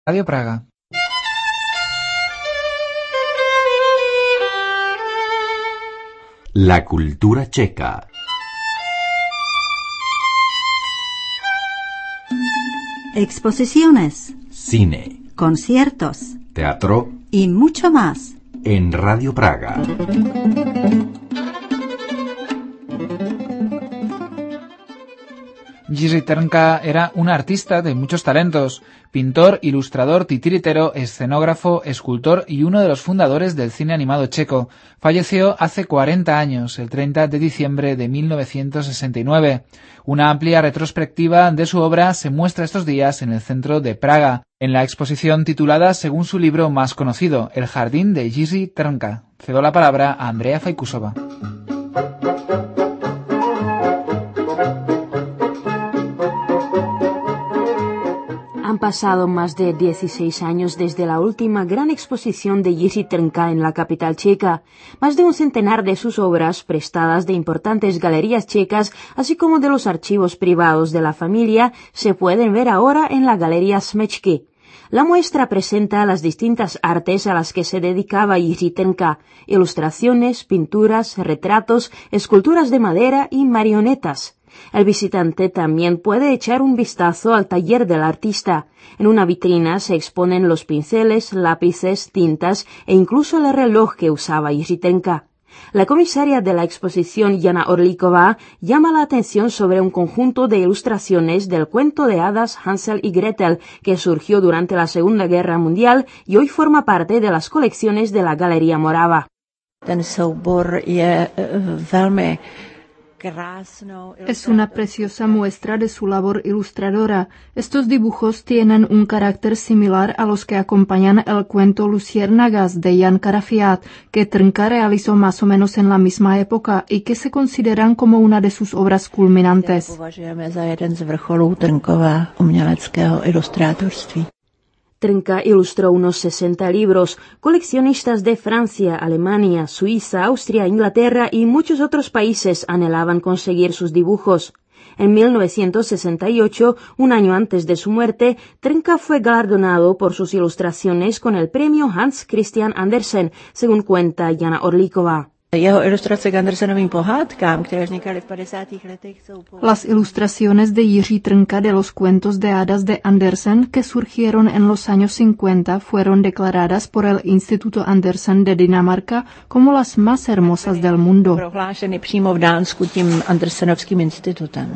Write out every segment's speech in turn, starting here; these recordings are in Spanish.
Radio Praga. La cultura checa. Exposiciones, Cine, conciertos teatro y mucho más. en Radio Praga. Jiří Trnka era un artista de muchos talentos, pintor, ilustrador, titiritero, escenógrafo, escultor y uno de los fundadores del cine animado checo. Falleció hace 40 años, el 30 de diciembre de 1969. Una amplia retrospectiva de su obra se muestra estos días en el centro de Praga, en la exposición titulada según su libro más conocido, El jardín de Jiří Trnka. Cedo la palabra a Andrea Fajkusova. Han pasado más de 16 años desde la última gran exposición de Jiří Trnka en la capital checa. Más de un centenar de sus obras, prestadas de importantes galerías checas, así como de los archivos privados de la familia, se pueden ver ahora en la Galería Smečky. La muestra presenta las distintas artes a las que se dedicaba Jiří Trnka: ilustraciones, pinturas, retratos, esculturas de madera y marionetas. El visitante también puede echar un vistazo al taller del artista. En una vitrina se exponen los pinceles, lápices, tintas e incluso el reloj que usaba Jiří Trnka. La comisaria de la exposición, Jana Orlíková, llama la atención sobre un conjunto de ilustraciones del cuento de hadas Hansel y Gretel, que surgió durante la Segunda Guerra Mundial y hoy forma parte de las colecciones de la Galería Morava. Ten soubor je velmi. Es una preciosa muestra de su labor ilustradora. Estos dibujos tienen un carácter similar a los que acompañan el cuento Luciérnagas de Jan Karafiát, que Trnka realizó más o menos en la misma época y que se consideran como una de sus obras culminantes. Považujeme za jeden z vrcholů Trnkova uměleckého ilustrátorství. Trnka ilustró unos 60 libros. Coleccionistas de Francia, Alemania, Suiza, Austria, Inglaterra y muchos otros países anhelaban conseguir sus dibujos. En 1968, un año antes de su muerte, Trnka fue galardonado por sus ilustraciones con el premio Hans Christian Andersen, según cuenta Jana Orlíková. Jeho ilustrace k Andersenovým pohádkám, které vznikaly v 50. letech, jsou Las ilustraciones de Jiří Trnka de los cuentos de hadas de Andersen, que surgieron en los años 50, fueron declaradas por el Instituto Andersen de Dinamarca como las más hermosas del mundo. prohlášeny přímo v Dánsku tím Andersenovským institutem.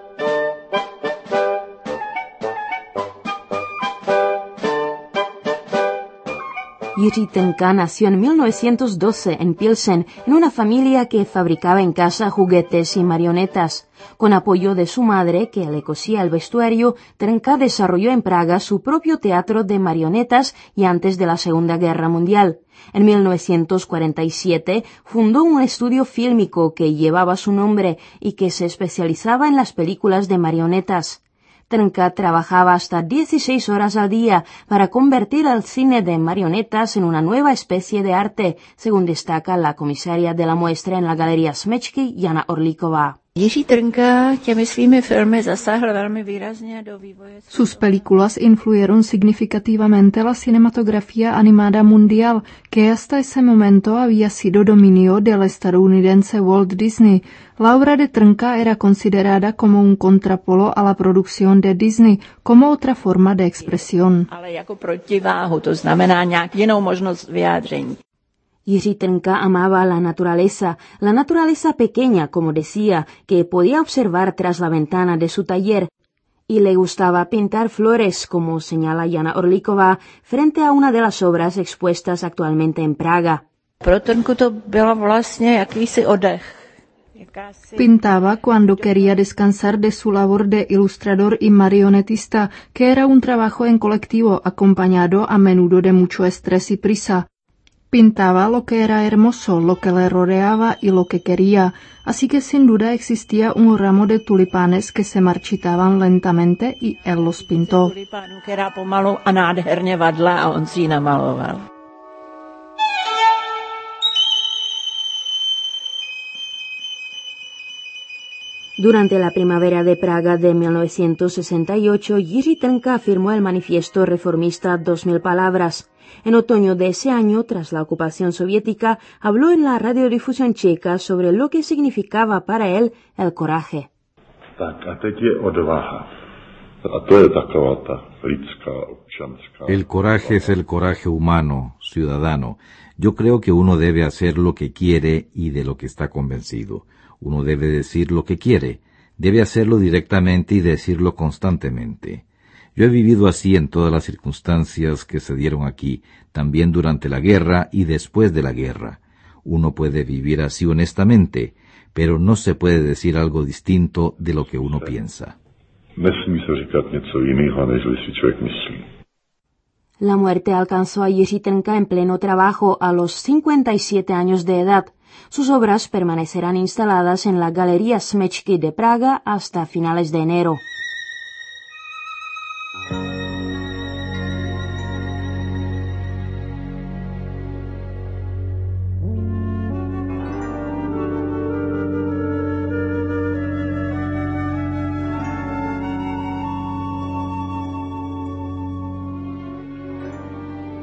Jiří Trnka nació en 1912 en Pilsen, en una familia que fabricaba en casa juguetes y marionetas. Con apoyo de su madre, que le cosía el vestuario, Trnka desarrolló en Praga su propio teatro de marionetas y antes de la Segunda Guerra Mundial. En 1947 fundó un estudio fílmico que llevaba su nombre y que se especializaba en las películas de marionetas. Trnka trabajaba hasta 16 horas al día para convertir el cine de marionetas en una nueva especie de arte, según destaca la comisaria de la muestra en la Galería Smečky, Jana Orlíková. Jiří Trnka těmi svými filmy zasáhl velmi výrazně do vývoje. Sus películas influyeron significativamente la cinematografía animada mundial, que hasta ese momento había sido dominio del estadounidense Walt Disney. La obra de Trnka era considerada como un contrapolo a la producción de Disney, como otra forma de expresión. Ale jako protiváhu, to znamená nějak jinou možnost vyjádření. Jiří Trnka amaba la naturaleza pequeña, como decía, que podía observar tras la ventana de su taller, y le gustaba pintar flores, como señala Jana Orlíková, frente a una de las obras expuestas actualmente en Praga. Pro Trnku to byla vlastně jakýsi oddech. Pintaba cuando quería descansar de su labor de ilustrador y marionetista, que era un trabajo en colectivo acompañado a menudo de mucho estrés y prisa. Pintaba lo que era hermoso, lo que le rodeaba y lo que quería, así que sin duda existía un ramo de tulipanes que se marchitaban lentamente y él los pintó. Tulipánu, která pomalu a nádherně vadla a on si ji namaloval. Durante la primavera de Praga de 1968, Jiří Trnka firmó el manifiesto reformista 2000 palabras. En otoño de ese año, tras la ocupación soviética, habló en la radiodifusión checa sobre lo que significaba para él el coraje. El coraje es el coraje humano, ciudadano. Yo creo que uno debe hacer lo que quiere y de lo que está convencido. Uno debe decir lo que quiere, debe hacerlo directamente y decirlo constantemente. Yo he vivido así en todas las circunstancias que se dieron aquí, también durante la guerra y después de la guerra. Uno puede vivir así honestamente, pero no se puede decir algo distinto de lo que uno piensa. La muerte alcanzó a Jiří Trnka en pleno trabajo a los 57 años de edad. Sus obras permanecerán instaladas en la Galería Smečky de Praga hasta finales de enero.